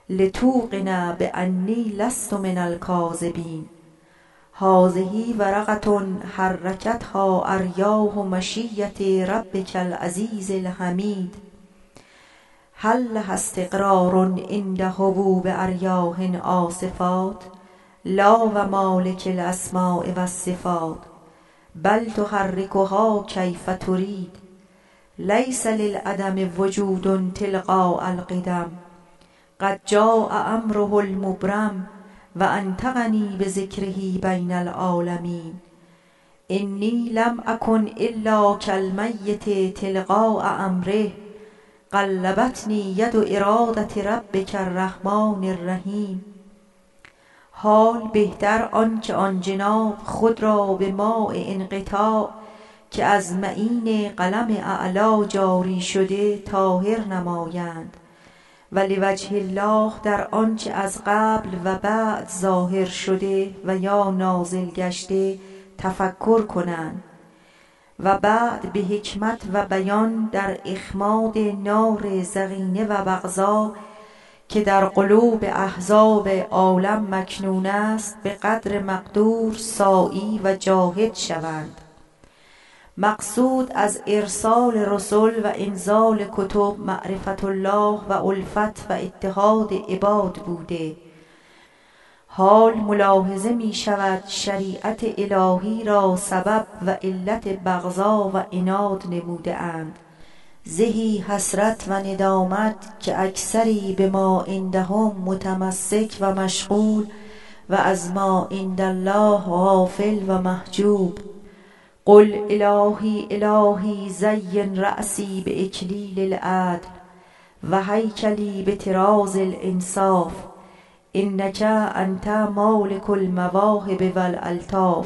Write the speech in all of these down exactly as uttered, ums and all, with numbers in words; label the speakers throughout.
Speaker 1: لتوقن بأنی لست من الکاذبین. هذه ورقة حرکتها اریاح مشیة ربک العزیز الحمید. هل لها استقرار عند هبوب اریاح آصفات. لا و مالک الاسماء و الصفات. بل تحرکها کیف ترید. لیس للعدم وجود تلقاء القدم. قد جاء امره المبرم و انطقنی بذکره بین العالمین. انی لم اکن الا کالمیت تلقاء امره. قلبتنی ید ارادة ربک الرحمن الرحیم. حال بهتر آنکه آن جناب خود را به ماء انقطاع که از معین قلم اعلی جاری شده طاهر نمایند و لوجه الله در آنچه از قبل و بعد ظاهر شده و یا نازل گشته تفکر کنند و بعد به حکمت و بیان در اخماد نار ضغینه و بغضا که در قلوب احزاب عالم مکنون است به قدر مقدور ساعی و جاهد شوند. مقصود از ارسال رسل و انزال کتب معرفت الله و الفت و اتحاد عباد بوده. حال ملاحظه می شود شریعت الهی را سبب و علت بغضا و عناد نموده اند. زهی حسرت و ندامت که اکثری به ما عندهم متمسک و مشغول و از ما عند الله غافل و محجوب. قل الهی الهی زین رأسی به اکلیل العدل و هیکلی به طراز الانصاف. انک انت مالک المواهب و الالطاف.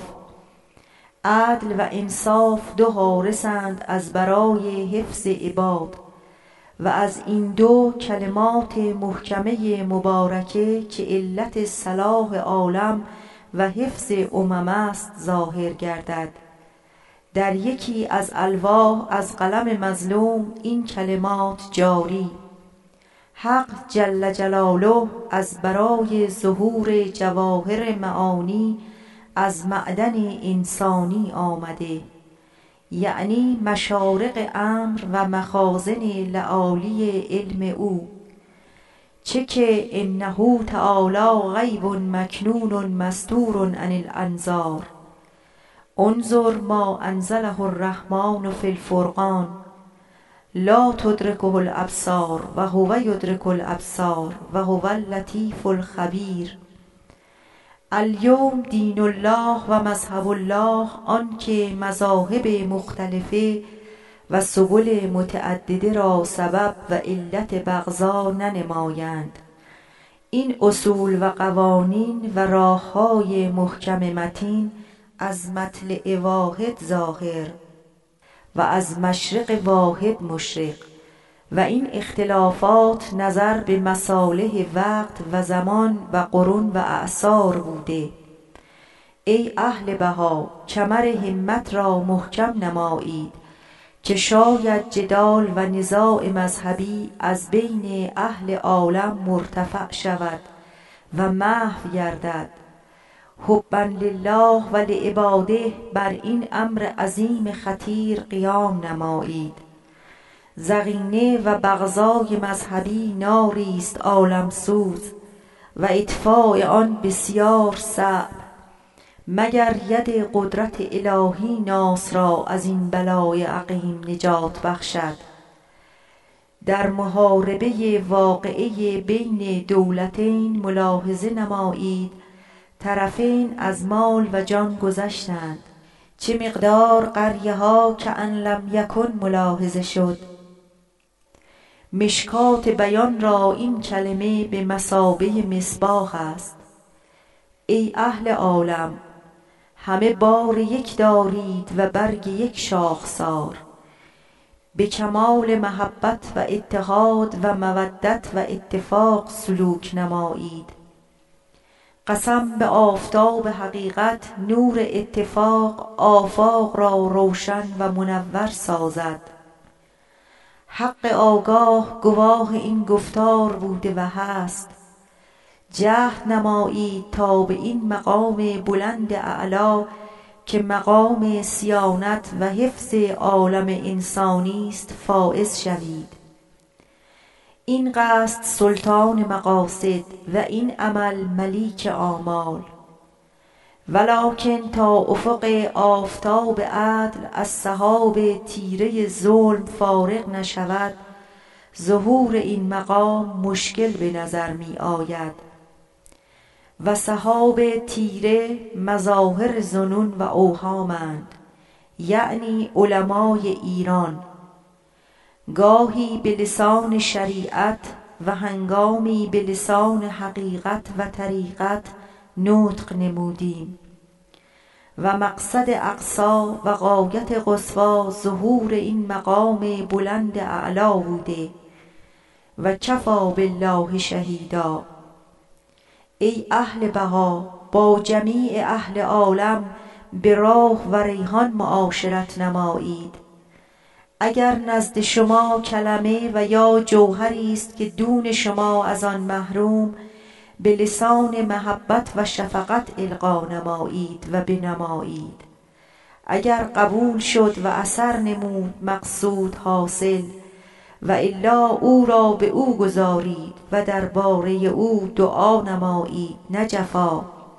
Speaker 1: عدل و انصاف دو حارسند از برای حفظ عباد و از این دو کلمات محکمه مبارکه که علت صلاح عالم و حفظ امم است ظاهر گردد. در یکی از الواح از قلم مظلوم این کلمات جاری: حق جل جلاله از برای ظهور جواهر معانی از معدن انسانی آمده، یعنی مشارق امر و مخازن لآلی علم او. چه که انه تعالی غیب مکنون مستور عن الانظار. انظر ما انزله الرحمن فی الفرقان. لا تدرکه الابصار و هو یدرک الابصار و هو اللطیف الخبیر. الیوم دین الله و مذهب الله آنکه مذاهب مختلفه و سبل متعدده را سبب و علت بغضا ننمایند. این اصول و قوانین و راههای محکم متین از مطلع واحد ظاهر و از مشرق واحد مشرق و این اختلافات نظر به مصالح وقت و زمان و قرون و اعصار بوده. ای اهل بها کمر همت را محکم نمایید که شاید جدال و نزاع مذهبی از بین اهل عالم مرتفع شود و محو گردد. حبا لله و لعباده بر این امر عظیم خطیر قیام نمایید. ضغینه و بغضای مذهبی ناری است عالم سوز و اطفاء آن بسیار صعب، مگر ید قدرت الهی ناس را از این بلای عقیم نجات بخشد. در محاربه واقعه بین دولتین ملاحظه نمایید طرفین از مال و جان گذشتند. چه مقدار قریه ها که ان لم یکن ملاحظه شد. مشکات بیان را این کلمه به مثابه مصباح است. ای اهل عالم همه بار یک دارید و برگ یک شاخسار. به کمال محبت و اتحاد و مودت و اتفاق سلوک نمایید. قسم به آفتاب حقیقت نور اتفاق آفاق را روشن و منور سازد. حق آگاه گواه این گفتار بوده و هست. جهد نمایید تا به این مقام بلند اعلا که مقام صیانت و حفظ عالم انسانی است فائز شوید. این قصد سلطان مقاصد و این عمل ملیک آمال. ولکن تا افق آفتاب عدل از سحاب تیره ظلم فارغ نشود، ظهور این مقام مشکل به نظر می آید و سحاب تیره مظاهر ظنون و اوهامند، یعنی علمای ایران. گاهی به لسان شریعت و هنگامی به لسان حقیقت و طریقت نطق نمودیم و مقصد اقصا و غایت قصوی ظهور این مقام بلند اعلا بوده و کفی بالله شهیدا. ای اهل بها، با جمیع اهل عالم به راه و ریحان معاشرت نمایید. اگر نزد شما کلمه و یا جوهری است که دون شما از آن محروم، به لسان محبت و شفقت القا نمایید و بنمایید. اگر قبول شد و اثر نمود مقصود حاصل، و الا او را به او گذارید و درباره او دعا نمایید نه جفا.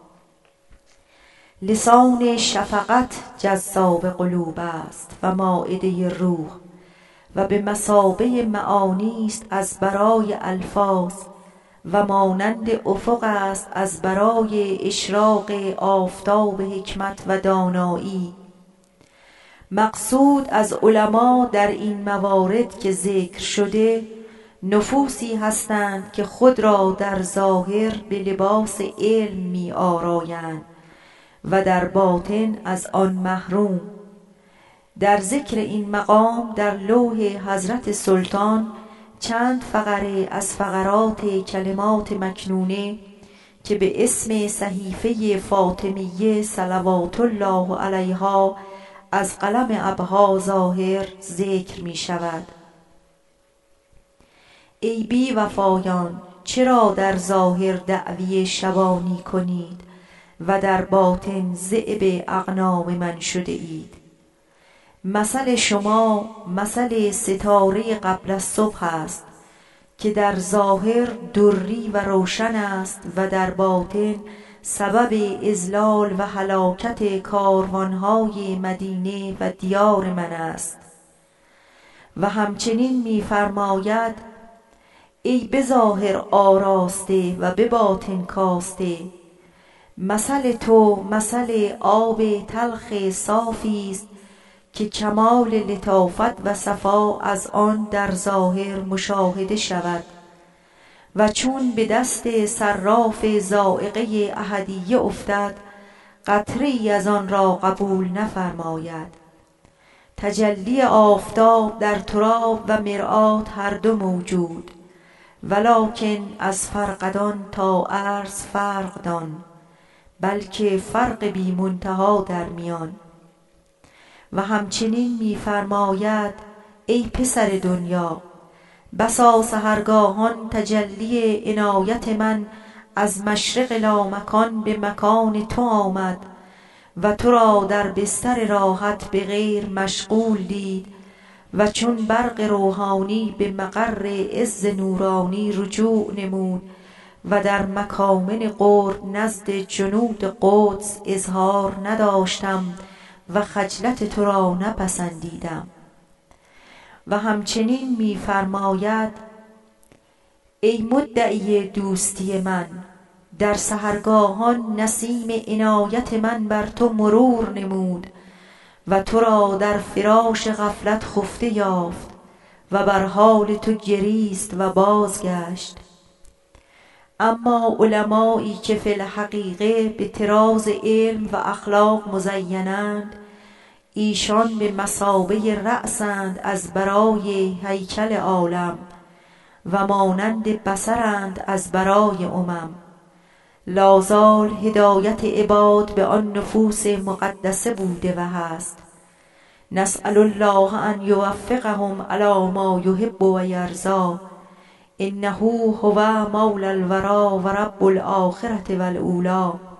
Speaker 1: لسان شفقت جذاب قلوب است و مائده روح و به مثابه معانی است از برای الفاظ و مانند افق است از برای اشراق آفتاب حکمت و دانایی. مقصود از علما در این موارد که ذکر شده نفوسی هستند که خود را در ظاهر به لباس علم می آرایند و در باطن از آن محروم. در ذکر این مقام در لوح حضرت سلطان چند فقره از فقرات کلمات مکنونه که به اسم صحیفه فاطمیه صلوات الله علیها از قلم ابها ظاهر ذکر می شود. ای بی وفایان، چرا در ظاهر دعوی شبانی کنید و در باطن ذئب اغنام من شده اید؟ مثل شما مثل ستاره قبل الصبح است که در ظاهر دری و روشن است و در باطن سبب اضلال و هلاکت کاروانهای مدینه و دیار من است. و همچنین می فرماید ای به ظاهر آراسته و به باطن کاسته، مثل تو مثل آب تلخ صافی است که کمال لطافت و صفا از آن در ظاهر مشاهده شود و چون به دست صراف ذائقه احدیه افتد قطره ای از آن را قبول نفرماید. تجلی آفتاب در تراب و مرآت هر دو موجود، ولکن از فرقدان تا عرض فرق دان، بلکه فرق بی منتها در میان. و همچنین می فرماید ای پسر دنیا، بسا سحرگاهان تجلی عنایت من از مشرق لامکان به مکان تو آمد و تو را در بستر راحت به غیر مشغول دید و چون برق روحانی به مقر عز نورانی رجوع نمود و در مکامن قرب نزد جنود قدس اظهار نداشتم و خجلت تو را نپسندیدم. و همچنین می فرماید ای مدعی دوستی من، در سحرگاهان نسیم عنایت من بر تو مرور نمود و تو را در فراش غفلت خفته یافت و بر حال تو گریست و بازگشت. اما علمایی که فی الحقیقه به طراز علم و اخلاق مزینند، ایشان به مثابه رأسند از برای هیکل عالم و مانند بصرند از برای امم. لازال هدایت عباد به آن نفوس مقدسه بوده و هست. نسأل الله ان یوفقهم علی ما یحب و یرضی، إنه هو مولى الورى ورب الآخرة والأولى